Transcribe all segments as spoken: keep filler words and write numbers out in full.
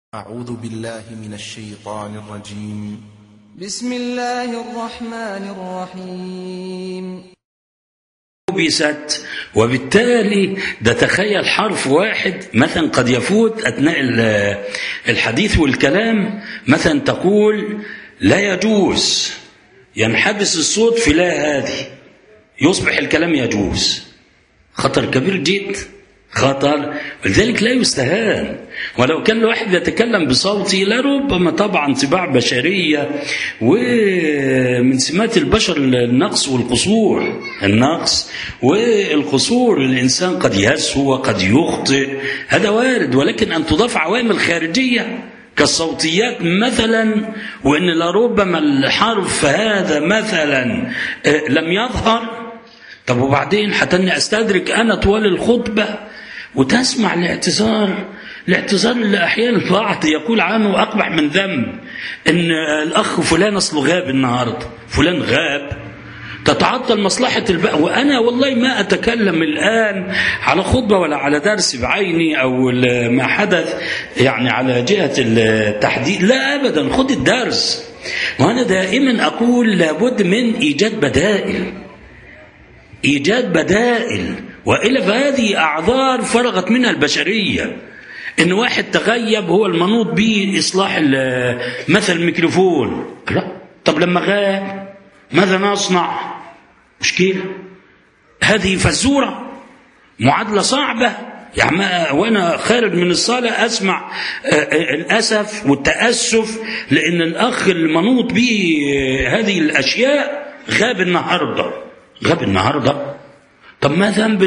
أعوذ بالله من الشيطان الرجيم. بسم الله الرحمن الرحيم. بست، وبالتالي ده تخيل حرف واحد مثلا قد يفوت أثناء الحديث والكلام، مثلا تقول لا يجوز، ينحبس الصوت في لا هذه، يصبح الكلام يجوز. خطر كبير جدا، خطر، ولذلك لا يستهان. ولو كان الواحد يتكلم بصوتي لربما طبعا طباع بشرية، ومن سمات البشر النقص والقصور، النقص والقصور، الإنسان قد يسهو وقد يخطئ، هذا وارد، ولكن أن تضاف عوامل خارجية كالصوتيات مثلا، وإن لربما الحرف هذا مثلا لم يظهر. طب وبعدين حتى أني أستدرك أنا طوال الخطبة وتسمع الاعتذار، الاعتذار اللي أحيانا البعض يقول عنه أقبح من ذنب، إن الأخ فلان أصله غاب النهاردة، فلان غاب، تتعطل مصلحة البقى. وأنا والله ما أتكلم الآن على خطبة ولا على درس بعيني أو ما حدث يعني على جهة التحديد، لا أبدا، خد الدرس. وأنا دائما أقول لابد من إيجاد بدائل، إيجاد بدائل، وإلا فهذه أعذار فرغت منها البشرية. إن واحد تغيب هو المنوط به إصلاح مثل الميكروفون، لا، طب لما غاب ماذا نصنع؟ مشكلة، هذه فزورة، معادلة صعبة. يعني وأنا خارج من الصلاة أسمع الأسف والتأسف لأن الأخ المنوط به هذه الأشياء غاب النهاردة، غاب النهاردة. طب ما ذنب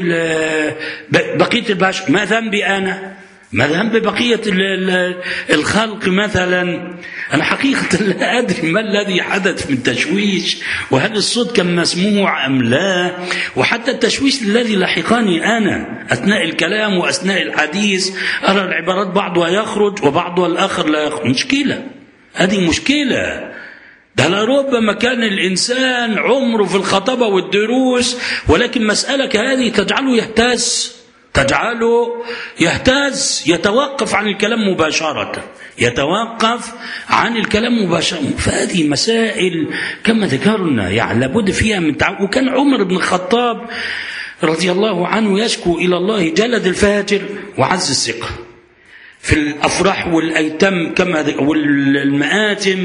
بقية البشر؟ ما ذنبي أنا؟ ما ذنب بقية الخلق مثلا؟ أنا حقيقة لا أدري ما الذي حدث من تشويش، وهل الصوت كان مسموع أم لا، وحتى التشويش الذي لحقني أنا أثناء الكلام وأثناء الحديث، أرى العبارات بعضها يخرج وبعضها الآخر لا يخرج. مشكلة، هذه مشكلة. ده لربما كان الإنسان عمره في الخطبة والدروس، ولكن مسألة كهذه تجعله يهتز، تجعله يهتز، يتوقف عن الكلام مباشرة، يتوقف عن الكلام مباشرة. فهذه مسائل كما ذكرنا يعني لابد فيها من تعب. وكان عمر بن الخطاب رضي الله عنه يشكو إلى الله جلد الفاجر وعز الثقة في الأفراح والأيتام كما والمآتم،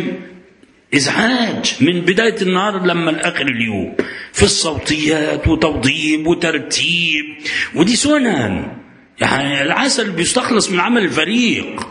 إزعاج من بداية النهار لما لآخر اليوم في الصوتيات وتوضيب وترتيب، ودي سنن. يعني العسل بيستخلص من عمل الفريق،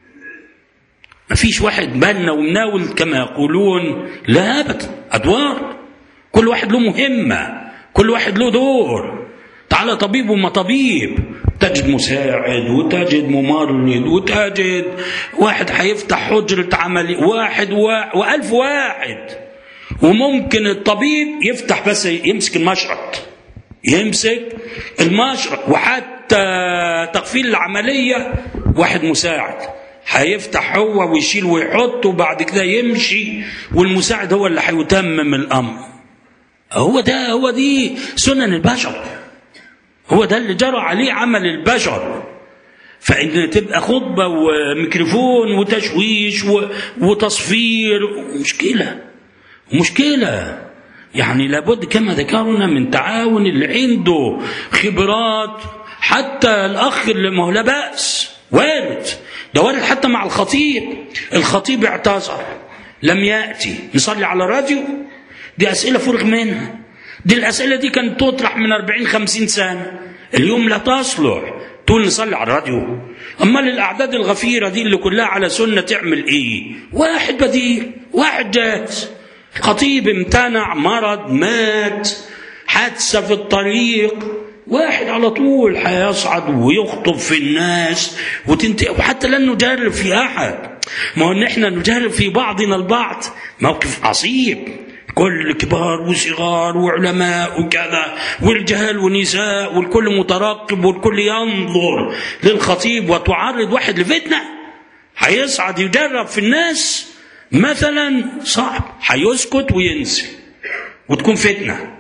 ما فيش واحد بنا ومناول كما يقولون، لا أبدا، أدوار، كل واحد له مهمة، كل واحد له دور. تعالى طبيب وما طبيب، تجد مساعد وتجد ممرض وتجد واحد هيفتح حجرة عملي، واحد وا... وألف واحد. وممكن الطبيب يفتح بس يمسك المشرط، يمسك المشرط، وحتى تقفيل العملية واحد مساعد هيفتح هو ويشيل ويحط، وبعد كده يمشي، والمساعد هو اللي هيتمم الأمر. هو ده، هو دي سنن البشر، هو ده اللي جرى عليه عمل البشر. فإن تبقى خطبة وميكروفون وتشويش وتصفير، مشكلة، مشكلة. يعني لابد كما ذكرنا من تعاون اللي عنده خبرات، حتى الأخ اللي ما هو لا بأس، وارد، ده وارد حتى مع الخطيب. الخطيب اعتذر لم يأتي، نصلي على راديو، دي أسئلة فرغ منها. دي الأسئلة دي كانت تطرح من أربعين خمسين سنة، اليوم لا تصلح تقول نصلي على الراديو. أما للأعداد الغفيرة دي اللي كلها على سنة تعمل إيه؟ واحد بديل، واحد جاهز. خطيب امتنع، مرض، مات، حادثة في الطريق، واحد على طول هيصعد ويخطب في الناس وتنتهي. وحتى لن نجرب في أحد، ما هو نحن نجرب في بعضنا البعض، موقف عصيب، كل كبار وصغار وعلماء وكذا، والرجال والنساء، والكل مترقب، والكل ينظر للخطيب، وتعرض واحد لفتنة هيصعد يجرب في الناس مثلا، صعب، هيسكت وينسي وتكون فتنة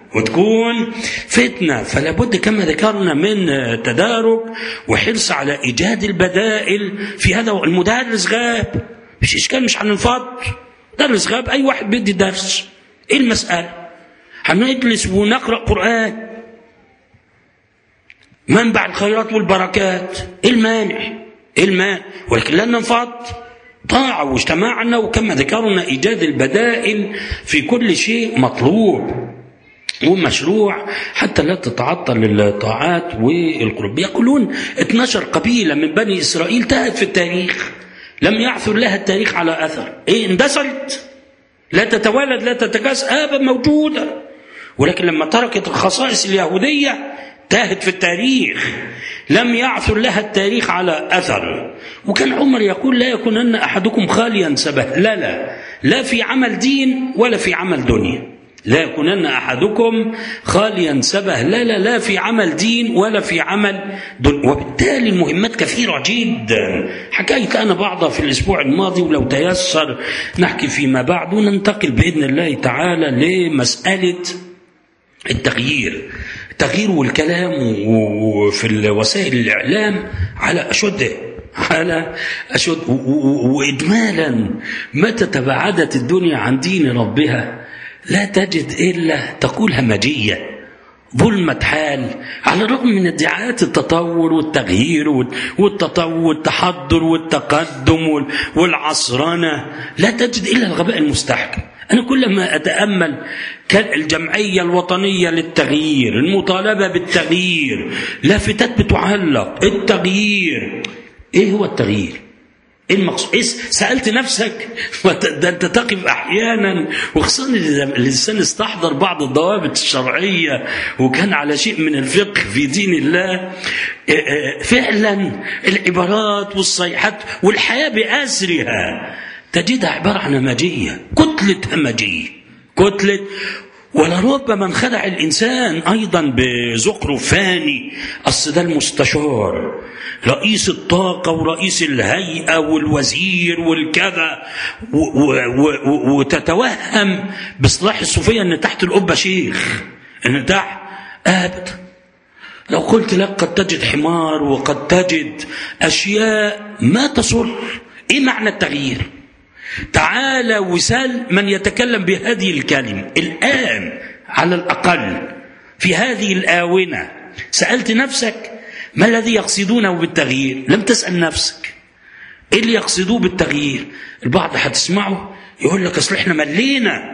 وتكون فتنة. فلا بد كما ذكرنا من تدارك وحرص على إيجاد البدائل في هذا. المدرس غاب، مش إشكال، مش هننفض. درس غاب، أي واحد بيدي درس، إيه المسألة؟ هنجلس ونقرأ قرآن، منبع الخيرات والبركات، إيه المانع؟ إيه المانع؟ ولكن لن ننفض. طاعة واجتماعنا، وكما ذكرنا إيجاد البدائل في كل شيء مطلوب ومشروع حتى لا تتعطل الطاعات والقرب. يقولون اثناشر قبيلة من بني إسرائيل تاهت في التاريخ، لم يعثر لها التاريخ على أثر. إيه، اندثرت، لا تتوالد لا تتكاثر، آبا موجودة، ولكن لما تركت الخصائص اليهودية تاهت في التاريخ، لم يعثر لها التاريخ على أثر. وكان عمر يقول لا يكونن أحدكم خاليا سبهللا، لا في عمل دين ولا في عمل دنيا. لا يكونن أحدكم خاليا سبهللا، لا في عمل دين ولا في عمل دنيا. وبالتالي المهمات كثيرة جدا، حكيت أنا بعضها في الأسبوع الماضي، ولو تيسر نحكي فيما بعد، وننتقل بإذن الله تعالى لمسألة التغيير. التغيير والكلام وفي وسائل الإعلام على أشده، على أشد. وإجمالا متى تباعدت الدنيا عن دين ربها لا تجد إلا تقول همجية، ظلمة حال، على الرغم من ادعاءات التطور والتغيير والتطور والتحضر والتقدم والعصرنة، لا تجد إلا الغباء المستحكم. أنا كلما أتأمل الجمعية الوطنية للتغيير، المطالبة بالتغيير، لافتات بتعلق التغيير. إيه هو التغيير؟ إيه المقصود؟ إيه سألت نفسك؟ ده أنت تقف أحيانا، وخصوصا الإنسان استحضر بعض الضوابط الشرعية وكان على شيء من الفقه في دين الله، فعلا العبارات والصيحات والحياة بأسرها تجدها عبارة عن همجية، كتلة همجية، كتلة. ولربما انخدع الإنسان أيضا بزخرف فاني، أصل ده المستشار رئيس الطاقة ورئيس الهيئة والوزير والكذا، وتتوهم بصلاح الصوفية أن تحت القبة شيخ، أن تحت أبدا. لو قلت لك قد تجد حمار وقد تجد أشياء ما تصر. إيه معنى التغيير؟ تعالى وسال من يتكلم بهذه الكلمة الآن على الأقل في هذه الآونة. سألت نفسك ما الذي يقصدونه بالتغيير؟ لم تسأل نفسك إيه اللي يقصدوه بالتغيير. البعض هتسمعه يقول لك أصل إحنا ملينا.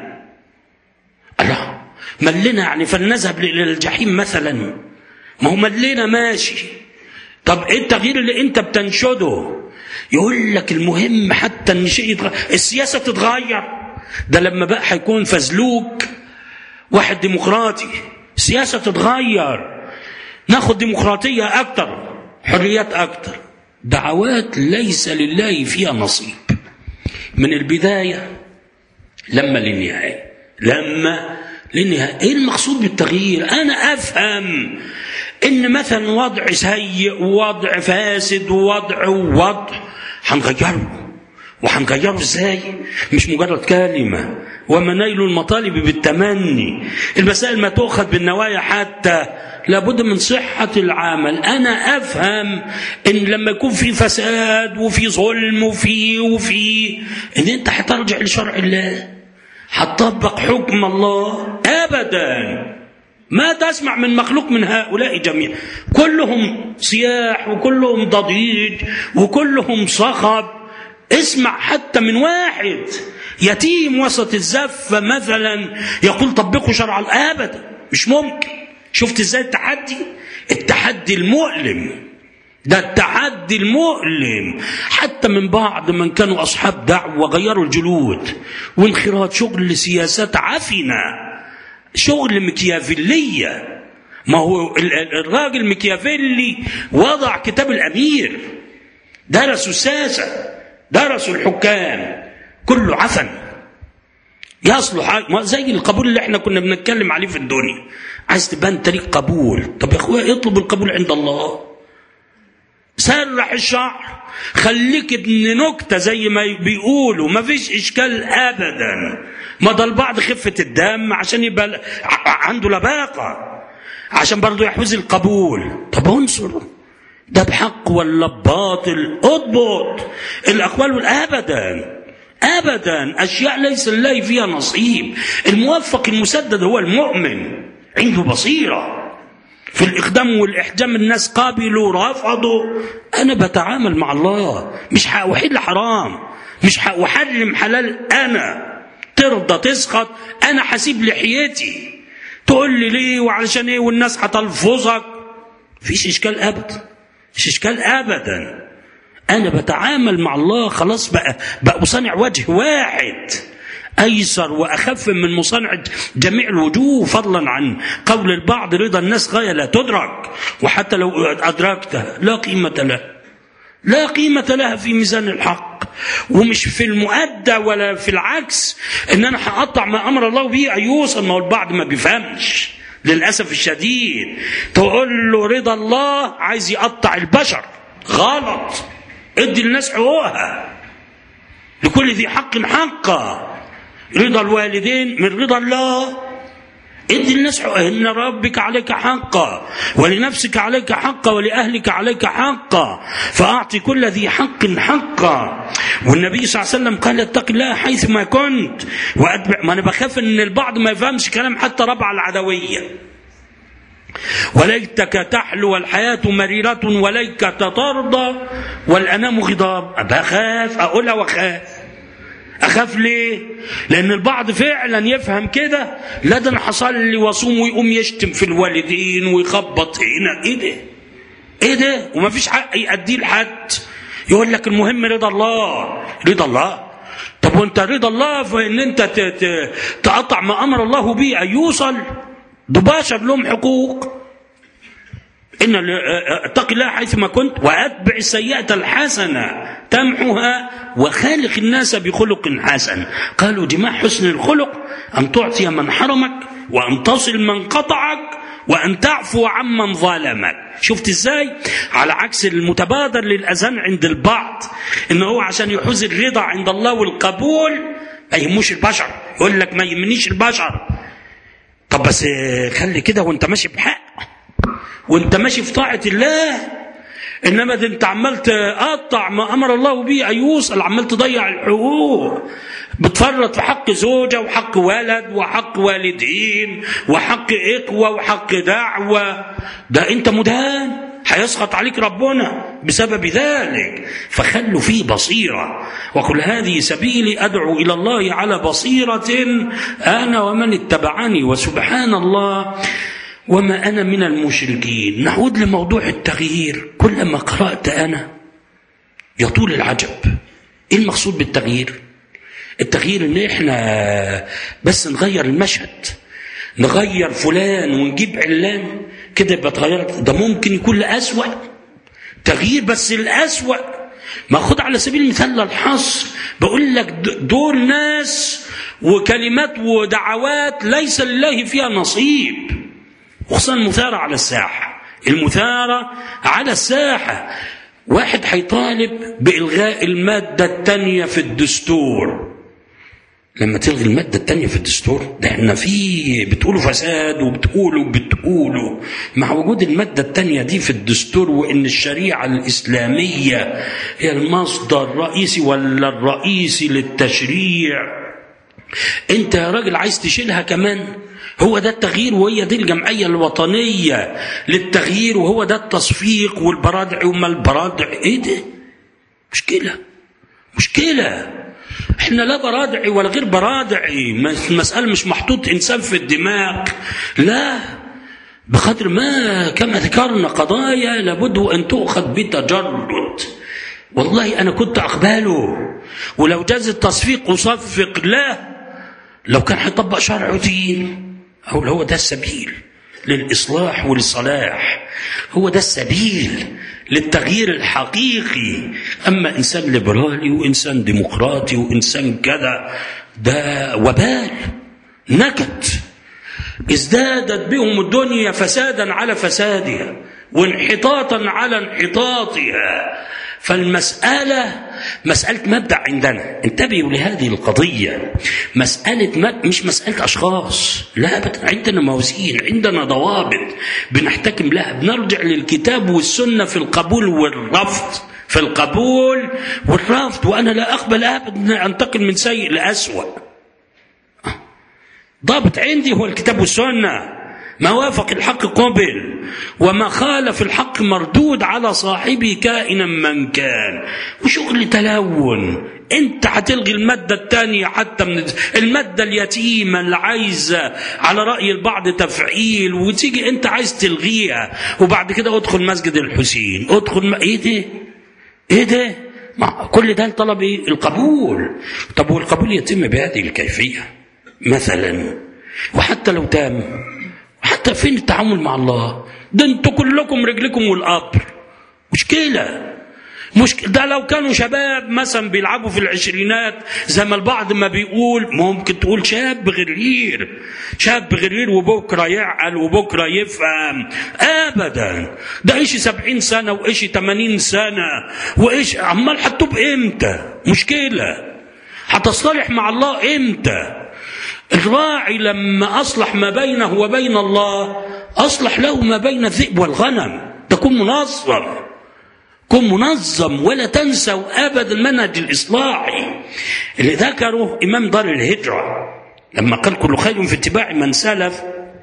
الله، ملينا يعني فلنذهب إلى الجحيم مثلا؟ ما هو ملينا ماشي. طب إيه التغيير اللي أنت بتنشده؟ يقول لك المهم حتى ان شيء يتغير، السياسه تتغير. ده لما بقى هيكون فزلوك واحد ديمقراطي، السياسه تتغير، ناخد ديمقراطيه اكتر، حريات اكتر. دعوات ليس لله فيها نصيب من البدايه لما للنهايه، لما للنهايه. ايه المقصود بالتغيير؟ انا افهم ان مثلا وضع سيء ووضع فاسد ووضع ووضع هنغيره، وهنغيره ازاي؟ مش مجرد كلمة. وما نيل المطالب بالتمني، المسائل ما تؤخذ بالنوايا حتى، لابد من صحة العمل. أنا أفهم إن لما يكون في فساد وفي ظلم وفي وفي إن أنت هترجع لشرع الله، هتطبق حكم الله. أبدا ما تسمع من مخلوق من هؤلاء جميعا، كلهم صياح وكلهم ضجيج وكلهم صخب. اسمع حتى من واحد يتيم وسط الزفة مثلا يقول طبقوا شرع الله، أبدا مش ممكن. شفت ازاي التحدي؟ التحدي المؤلم ده، التحدي المؤلم. حتى من بعض من كانوا أصحاب دعوة غيروا الجلود وانخراط، شغل سياسات عفنة، شغل مكيافيلية. ما هو الراجل مكيافيلي وضع كتاب الأمير، درسوا الساسة، درسوا الحكام، كله عفن يصلح زي القبول اللي احنا كنا بنتكلم عليه في الدنيا. عايز تبان طريق قبول، طب يا اخويا اطلب القبول عند الله. سرح الشعر، خليك ابن نكتة زي ما بيقولوا، ما فيش اشكال ابدا. ما ده البعض خفة الدم عشان يبقى عنده لباقة، عشان برضه يحوز القبول. طب انصر ده بحق ولا بباطل؟ اضبط الأقوال. أبدا أبدا، أشياء ليس لله فيها نصيب. الموفق المسدد هو المؤمن، عنده بصيرة في الإقدام والإحجام. الناس قابلوا رفضوا، أنا بتعامل مع الله، مش هأحل حرام، مش هأحرم حلال. أنا ترضى تسخط، أنا حسيب لحيتي. تقول لي ليه وعلشان إيه والناس هتلفظك، فيش إشكال أبدا، فيش إشكال أبدا. أنا بتعامل مع الله خلاص، بقى بقى مصنع وجه واحد أيسر وأخف من مصنع جميع الوجوه، فضلا عن قول البعض رضا الناس غاية لا تدرك، وحتى لو أدركتها لا قيمة لها، لا قيمة لها في ميزان الحق. ومش في المؤدى ولا في العكس إن أنا هقطع ما أمر الله به أن يوصل. ما هو البعض ما بيفهمش للأسف الشديد، تقول له رضا الله عايز يقطع البشر. غلط، ادي الناس حقوقها، لكل ذي حق حقه. رضا الوالدين من رضا الله، ادي الناس حقوقها. ان ربك عليك حقا، ولنفسك عليك حقا، ولأهلك عليك حقا، فأعطي كل ذي حق حقا. والنبي صلى الله عليه وسلم قال اتق الله حيث ما كنت وأتبع. ما أنا بخاف ان البعض ما يفهمش كلام حتى ربع العدوية. وليتك تحلو الحياة مريرة، وليتك ترضى والأنام غضاب. بخاف أقولها وأخاف. أخاف ليه؟ لأن البعض فعلا يفهم كده، لا ده أنا حصلي وصوم، ويقوم يشتم في الوالدين ويخبط هنا. إيه ده؟ إيه ده؟ وما فيش حق يأديه لحد. يقول لك المهم رضا الله، رضا الله. طب وانت رضا الله في ان انت تقطع ما امر الله به ان يوصل؟ ده بشر لهم حقوق. إن اتق الله حيثما كنت وأتبع السيئة الحسنة تمحها وخالق الناس بخلق حسن. قالوا جماع حسن الخلق أن تعطي من حرمك، وأن تصل من قطعك، وأن تعفو عمن ظالمك. شفت إزاي؟ على عكس المتبادر للأذهان عند البعض، إنه هو عشان يحوز الرضا عند الله والقبول ما يهموش البشر. يقول لك ما يهمنيش البشر. طب بس خلي كده وانت ماشي بحق، وانت ماشي في طاعة الله. انما ده انت عمال تقطع ما امر الله به ان يوصل، عمال تضيع الحقوق، بتفرط في حق زوجة وحق ولد وحق والدين وحق اخوة وحق دعوة. ده انت مدان، هيسخط عليك ربنا بسبب ذلك. فخلوا فيه بصيرة. وقل هذه سبيلي أدعو إلى الله على بصيرة أنا ومن اتبعني وسبحان الله وما أنا من المشركين. نعود لموضوع التغيير. كلما قرأت أنا يطول العجب. إيه المقصود بالتغيير؟ التغيير إن إحنا بس نغير المشهد، نغير فلان ونجيب علان كده يبقى اتغيرت. ده ممكن يكون لأسوأ تغيير، بس الأسوأ ما خد على سبيل المثال للحصر. بقول لك دول ناس وكلمات ودعوات ليس لله فيها نصيب، وخصوصا المثارة على الساحة. المثارة على الساحة، واحد هيطالب بإلغاء المادة الثانية في الدستور. لما تلغي المادة الثانية في الدستور، ده احنا في بتقولوا فساد وبتقولوا بتقولوا مع وجود المادة الثانية دي في الدستور، وإن الشريعة الإسلامية هي المصدر الرئيسي ولا الرئيسي للتشريع. انت يا راجل عايز تشيلها كمان؟ هو ده التغيير؟ وهي دي الجمعية الوطنية للتغيير، وهو ده التصفيق والبرادع وما البرادع. ايه ده؟ مشكلة مشكلة. احنا لا برادعي ولا غير برادعي، المسألة مش محطوط انسان في الدماغ، لا، بقدر ما كما ذكرنا قضايا لابد ان تؤخذ بتجرد. والله انا كنت اقبله، ولو جاز التصفيق وصفق له، لو كان هيطبق شرع دين. أو هو ده السبيل للإصلاح وللصلاح، هو ده السبيل للتغيير الحقيقي. أما إنسان ليبرالي وإنسان ديمقراطي وإنسان كذا، ده وبال نكد ازدادت بهم الدنيا فسادا على فسادها وانحطاطا على انحطاطها. فالمسألة مسألة مبدأ عندنا. انتبهوا لهذه القضية. مسألة مبدأ مش مسألة أشخاص، لا أبدا. عندنا موازين، عندنا ضوابط بنحتكم لها، بنرجع للكتاب والسنة في القبول والرفض، في القبول والرفض. وأنا لا أقبل أبدا أنتقل من سيء لأسوأ. ضابط عندي هو الكتاب والسنة. ما وافق الحق قبل، وما خالف الحق مردود على صاحبه كائنا من كان. وشغل تلون. انت هتلغي المادة الثانية حتى من المادة اليتيمة اللي عايزة على رأي البعض تفعيل، وتيجي انت عايز تلغيها. وبعد كده ادخل مسجد الحسين، ادخل م... ايه ده ايه ده ما كل ده طلب ايه؟ القبول. طب والقبول يتم بهذه الكيفية مثلا؟ وحتى لو تام، حتى فين التعامل مع الله؟ ده انتوا كلكم رجلكم والقبر. مشكلة مشكلة. ده لو كانوا شباب مثلا بيلعبوا في العشرينات زي ما البعض ما بيقول، ممكن تقول شاب غرير، شاب غرير وبكرة يعقل وبكرة يفهم. أبدا. ده إيش سبعين سنة وإيش تمانين سنة وإيش عمال حتوب إمتى؟ مشكلة. هتصطلح مع الله إمتى؟ الراعي لما أصلح ما بينه وبين الله أصلح له ما بين الذئب والغنم. تكون منظم، كن منظم، ولا تنسوا أبدا المنهج الإصلاحي اللي ذكره إمام دار الهجرة لما قال كل خير في اتباع من سلف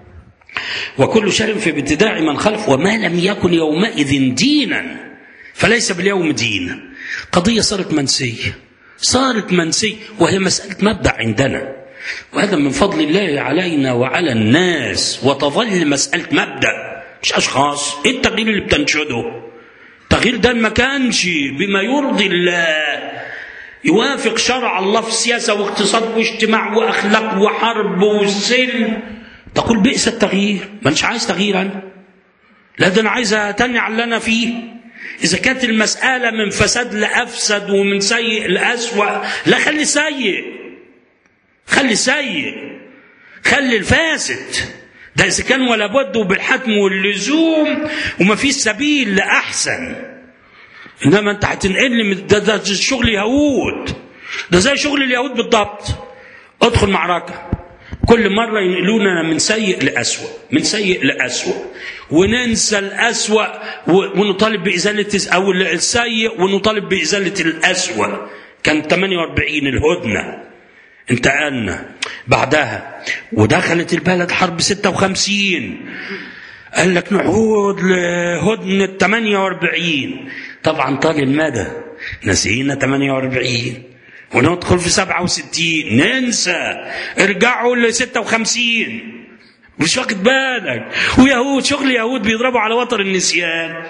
وكل شر في ابتداع من خلف، وما لم يكن يومئذ دينا فليس باليوم دين. قضية صارت منسية، صارت منسية، وهي مسألة مبدأ عندنا، وهذا من فضل الله علينا وعلى الناس. وتظل مسألة مبدأ مش أشخاص. إيه التغيير اللي بتنشده؟ التغيير ده ما كانش بما يرضي الله، يوافق شرع الله في سياسة واقتصاد واجتماع وأخلاق وحرب وسلم، تقول بئس التغيير. ما أنش عايز تغيير أنا، لا ده أنا عايز أتني على اللي أنا فيه. إذا كانت المسألة من فساد لأفسد ومن سيء لأسوأ، لا خلي سيء، خلي سيء، خلي الفاسد. ده إذا كان ولا بد وبالحتم واللزوم وما فيش سبيل لأحسن. إنما أنت هتنقل لي ده, ده شغل يهود، ده زي شغل اليهود بالضبط. أدخل معركة كل مرة ينقلوننا من سيء لأسوأ، من سيء لأسوأ، وننسى الأسوأ ونطالب بإزالة أو السيء ونطالب بإزالة الأسوأ. كان ثمانية وأربعين الهدنة انتقلنا بعدها، ودخلت البلد حرب ستة وخمسين، قال لك نعود لهدنة ثمانية وأربعين. طبعا طال المدى نسينا ثمانية وأربعين وندخل في سبعة وستين، ننسى، ارجعوا ل ستة وخمسين، مش واخد بالك. ويهود شغل يهود بيضربوا على وتر النسيان،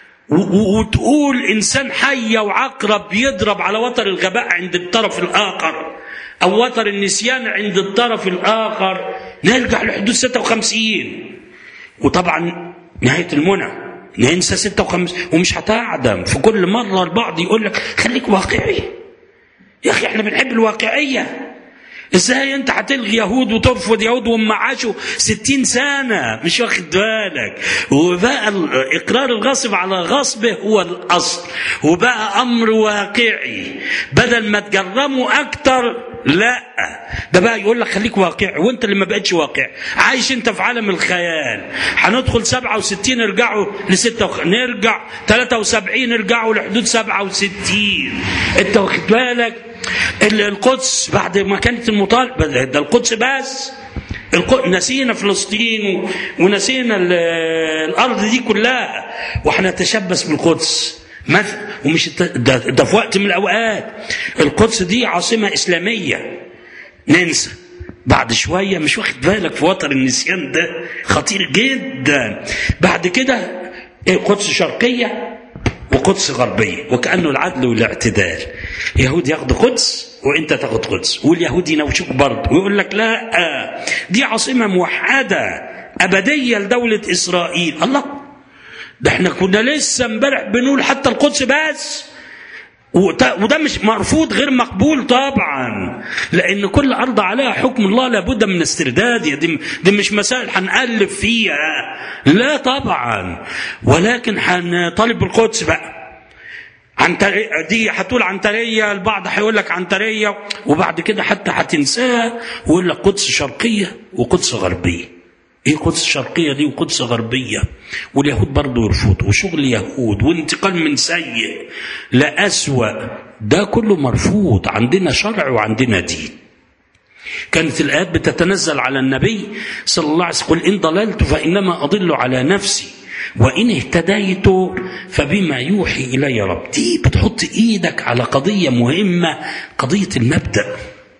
وتقول إنسان حية وعقرب يضرب على وتر الغباء عند الطرف الآخر أو وتر النسيان عند الطرف الآخر. نرجع لحدود ستة وخمسين، وطبعا نهاية المنى ننسى ستة وخمسين. ومش هتعدم في كل مرة البعض يقول لك خليك واقعي يا أخي، احنا بنحب الواقعية. ازاي انت هتلغي يهود وترفض يهود وهم عاشوا ستين سنة؟ مش واخد بالك. وبقى اقرار الغصب على غصبه هو الاصل، وبقى امر واقعي بدل ما تجرموا اكتر. لا، ده بقى يقول لك خليك واقعي، وانت اللي ما بقتش واقعي، عايش انت في عالم الخيال. هندخل سبعة وستين ارجعوا لستة وخ... نرجع ثلاثة وسبعين ارجعوا لحدود سبعة وستين. انت واخد بالك؟ القدس بعد ما كانت المطالبة ده القدس بس، القدس نسينا فلسطين ونسينا الأرض دي كلها وحنتشبث بالقدس مثلا. ومش ده, ده في وقت من الأوقات القدس دي عاصمة إسلامية، ننسى بعد شوية. مش واخد بالك في وتر النسيان ده خطير جدا. بعد كده القدس شرقية وقدس غربية، وكأنه العدل والاعتدال. يهود ياخد قدس وانت تاخد قدس، واليهود ينوشوك برضه ويقول لك لا دي عاصمة موحدة أبدية لدولة إسرائيل. الله، ده احنا كنا لسه امبارح بنقول حتى القدس بس، وده مش مرفوض، غير مقبول طبعا، لأن كل أرض عليها حكم الله لابد من استرداد. دي, دي مش مسائل هنألف فيها، لا طبعا، ولكن هنطالب بالقدس بقى عنترية دي هتقول عنترية، البعض هيقول لك عنترية، وبعد كده حتى هتنساها ويقول لك قدس شرقية وقدس غربية. ايه قدس شرقية دي وقدس غربية؟ واليهود برضو يرفضوا، وشغل يهود وانتقال من سيء لأسوأ، ده كله مرفوض. عندنا شرع وعندنا دين. كانت الآيات بتتنزل على النبي صلى الله عليه وسلم: قل إن ضللت فإنما أضل على نفسي وإن اهتديت فبما يوحي إلي رب. دي بتحط إيدك على قضية مهمة، قضية المبدأ.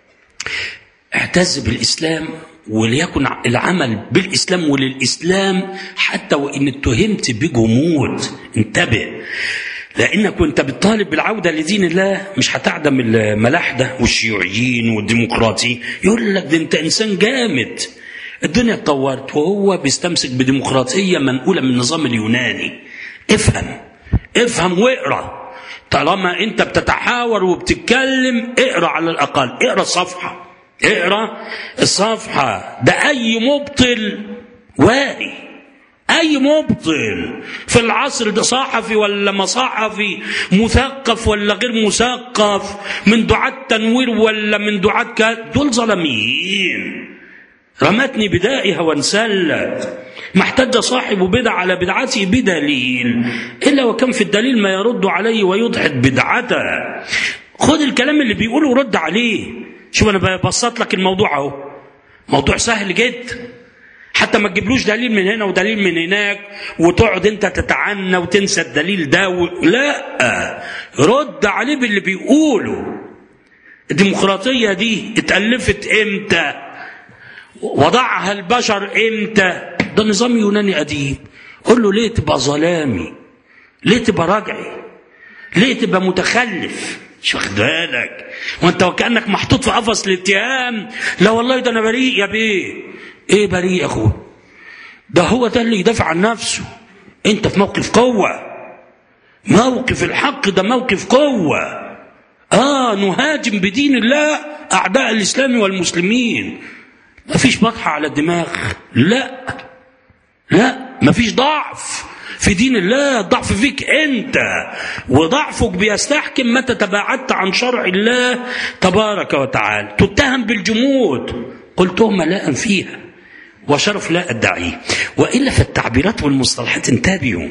اعتز بالإسلام، وليكن العمل بالإسلام وللإسلام حتى وإن اتهمت بجمود. انتبه، لأنك وانت بتطالب بالعودة لدين الله مش هتعدم الملاحدة والشيوعيين والديمقراطيين. يقول لك ده انت إنسان جامد، الدنيا اتطورت، وهو بيستمسك بديمقراطية منقولة من النظام اليوناني. افهم افهم واقرأ. طالما انت بتتحاور وبتتكلم اقرأ، على الأقل اقرأ الصفحة، اقرأ الصفحة. ده أي مبطل واعي، أي مبطل في العصر ده، صحفي ولا ما صحفي، مثقف ولا غير مثقف، من دعاة تنوير ولا من دعاة كذا، دول ظلميين. رمتني بدائها وانسلت. ما احتج صاحب بدعة على بدعته بدليل إلا وكان في الدليل ما يرد عليه ويضحك بدعته. خد الكلام اللي بيقوله ورد عليه. شوف أنا ببسط لك الموضوع اهو، موضوع سهل جدا، حتى ما تجيبلوش دليل من هنا ودليل من هناك وتقعد انت تتعنى وتنسى الدليل ده و... لا، رد عليه باللي بيقوله. الديمقراطية دي اتألفت امتى؟ وضعها البشر امتى؟ ده نظام يوناني قديم. قل له ليه تبقى ظلامي؟ ليه تبقى راجعي؟ ليه تبقى متخلف؟ مش واخد بالك؟ وانت وكأنك محطوط في قفص الاتهام. لا والله ده انا بريء يا بيه. ايه بريء يا اخوه؟ ده هو ده اللي يدافع عن نفسه. انت في موقف قوة، موقف الحق ده موقف قوة. اه نهاجم بدين الله اعداء الاسلام والمسلمين. ما فيش بطحة على الدماغ، لا لا، ما فيش ضعف في دين الله. الضعف فيك انت، وضعفك بيستحكم متى تباعدت عن شرع الله تبارك وتعالى. تتهم بالجمود، قلت تهمة لا فيها وشرف لا أدعيه. وإلا فالتعبيرات والمصطلحات انتبهوا.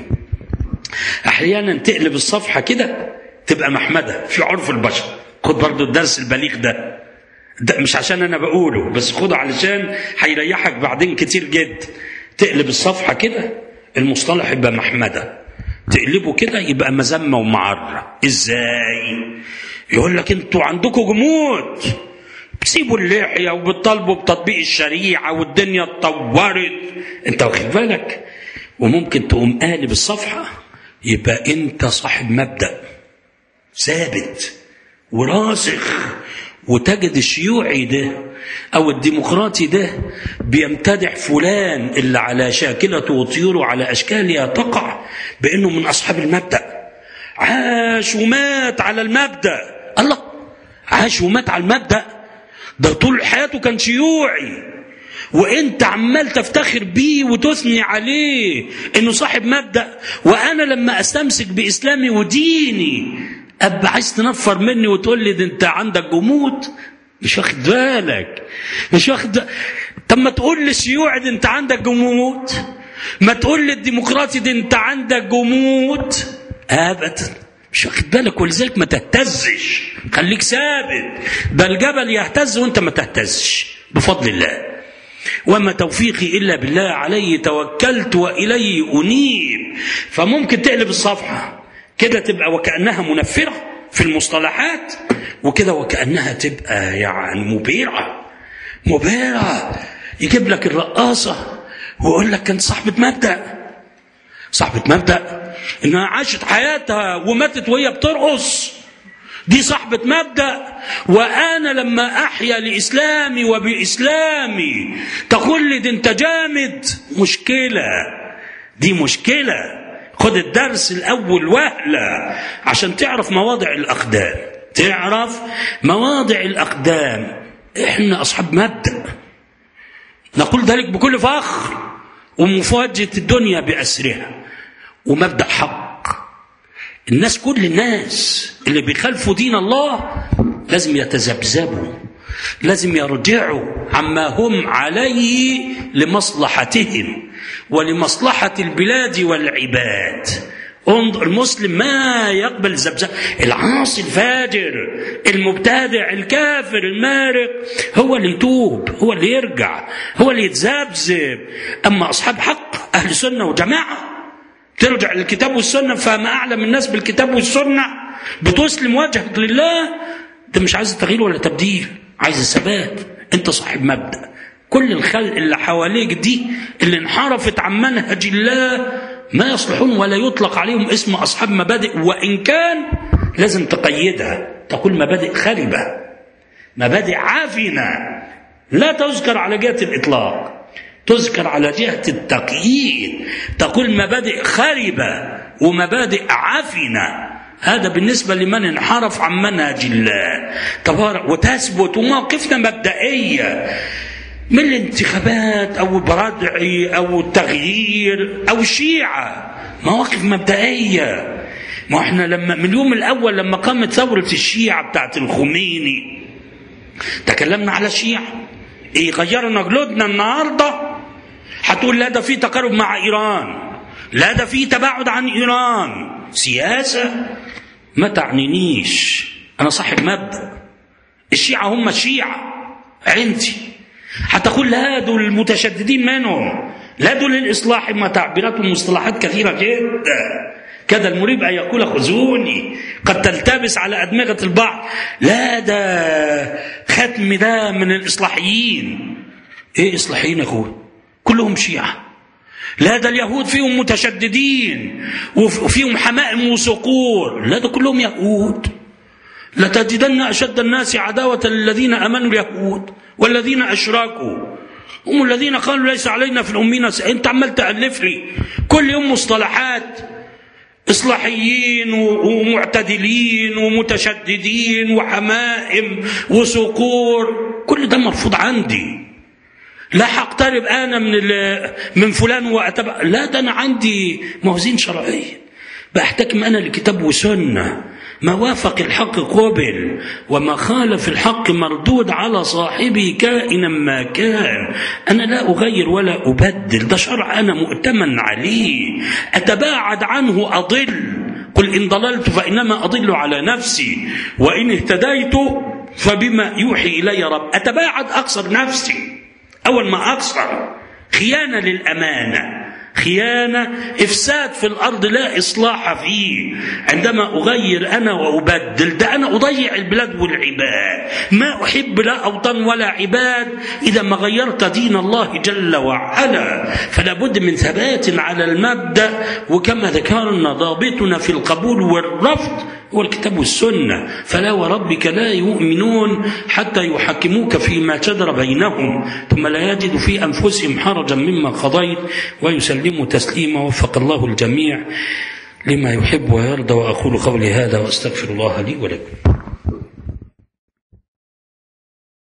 أحيانا تقلب الصفحة كده تبقى محمدة في عرف البشر. خد برضو الدرس البليغ ده, ده مش عشان أنا بقوله بس، خده علشان هيريحك بعدين كتير جدا. تقلب الصفحة كده المصطلح يبقى محمدة، تقلبه كده يبقى مذمة ومعرة. إزاي؟ يقول لك انتوا عندكم جمود، بتسيبوا اللحية وبتطالبوا بتطبيق الشريعة والدنيا اتطورت. انت واخد بالك؟ وممكن تقوم قالب الصفحة يبقى انت صاحب مبدأ ثابت وراسخ، وتجد الشيوعي ده او الديمقراطي ده بيمتدح فلان اللي على شاكلته وطيوره على اشكالها تقع بانه من اصحاب المبدأ. عاش ومات على المبدأ. الله، عاش ومات على المبدأ ده طول حياته كان شيوعي، وانت عمال تفتخر بيه وتثني عليه انه صاحب مبدأ. وانا لما استمسك باسلامي وديني ابقى عايز تنفر مني وتقول لي ده انت عندك جمود. مش واخد بالك؟ مش واخد. طب ما تقول للشيوعي ده انت عندك جمود، ما تقول للديمقراطي ده انت عندك جمود. ابدا، مش واخد بالك؟ ولذلك ما تهتزش، خليك ثابت. ده الجبل يهتز وانت ما تهتزش بفضل الله. وما توفيقي إلا بالله، عليه توكلت وإليه أنيب. فممكن تقلب الصفحة كده تبقى وكأنها منفرة في المصطلحات، وكده وكأنها تبقى يعني مبيرة مبيرة. يجيب لك الرقاصة ويقول لك كانت صاحبة مبدأ، صاحبة مبدأ إنها عاشت حياتها وماتت وهي بترقص، دي صاحبة مبدأ. وأنا لما أحيا لإسلامي وبإسلامي تقول لي دي أنت جامد. مشكلة، دي مشكلة. خد الدرس الأول وهلة عشان تعرف مواضع الأقدام، تعرف مواضع الأقدام. إحنا أصحاب مبدأ، نقول ذلك بكل فخر ومفاجأة الدنيا بأسرها، ومبدأ حق. الناس كل الناس اللي بيخالفوا دين الله لازم يتذبذبوا، لازم يرجعوا عما هم عليه لمصلحتهم ولمصلحة البلاد والعباد. انظر المسلم ما يقبل الذبذب، العاصي الفاجر المبتدع الكافر المارق هو اللي يتوب، هو اللي يرجع، هو اللي يتذبذب. أما أصحاب حق أهل سنة وجماعة ترجع للكتاب والسنة، فما أعلم الناس بالكتاب والسنة، بتسلم وجهك لله، ده مش عايز تغيير ولا تبديل، عايز ثبات. أنت صاحب مبدأ. كل الخلق اللي حواليك دي اللي انحرفت عن منهج الله ما يصلحون ولا يطلق عليهم اسم أصحاب مبادئ، وإن كان لازم تقيدها، تقول مبادئ خربة، مبادئ عافنة، لا تذكر على جهة الإطلاق، تذكر على جهة التقييد، تقول مبادئ خربة ومبادئ عافنة. هذا بالنسبة لمن انحرف عن منهج الله تبارك. وتثبت وموقفنا مبدئية من الانتخابات أو البردعي أو التغيير أو الشيعة، مواقف مبدئية. ما احنا لما من اليوم الأول لما قامت ثورة الشيعة بتاعت الخميني تكلمنا على الشيعة. ايه غيرنا جلودنا النهاردة؟ هتقول لا ده في تقارب مع إيران، لا ده في تباعد عن إيران، سياسة ما تعنينيش، أنا صاحب مبدأ. الشيعة هم الشيعة عندي. هتقول لا دول المتشددين منهم، لا دول الإصلاح، ما تعبيرات ومصطلحات كثيرة جدا. كذا المريب أن يقول خذوني، قد تلتبس على أدمغة البعض. لا ده ختم ده من الإصلاحيين. إيه إصلاحيين يا أخوي؟ كلهم شيعة. لا ده اليهود فيهم متشددين وفيهم حمائم وصقور. لا ده كلهم يهود. لتجدن أشد الناس عداوة للذين آمنوا اليهود والذين أشركوا، هم الذين قالوا ليس علينا في الأمين. أنت عمال تألف لي كل يوم مصطلحات إصلاحيين ومعتدلين ومتشددين وحمائم وصقور، كل ده مرفوض عندي. لا حقترب أنا من من فلان وأتبع، لا ده أنا عندي موازين شرعية، بحتكم أنا لكتاب وسنة. ما وافق الحق قبل، وما خالف الحق مردود على صاحبه كائنا ما كان. أنا لا أغير ولا أبدل، ده شرع أنا مؤتمن عليه، أتباعد عنه أضل. قل إن ضللت فإنما أضل على نفسي وإن اهتديت فبما يوحي إلي رب. أتباعد، أقصر نفسي. أول ما أقصر خيانة للأمانة، خيانة، إفساد في الأرض لا إصلاح فيه. عندما أغير أنا وأبدل، ده أنا أضيع البلاد والعباد. ما أحب لا أوطن ولا عباد إذا ما غيرت دين الله جل وعلا. فلا بد من ثبات على المبدأ، وكما ذكرنا ضابطنا في القبول والرفض هو الكتاب والسنة. فلا وربك لا يؤمنون حتى يحكموك فيما شجر بينهم ثم لا يجدوا في أنفسهم حرجا مما قضيت ويسلموا تسليما. وفق الله الجميع لما يحب ويرضى. وأقول قولي هذا وأستغفر الله لي ولكم.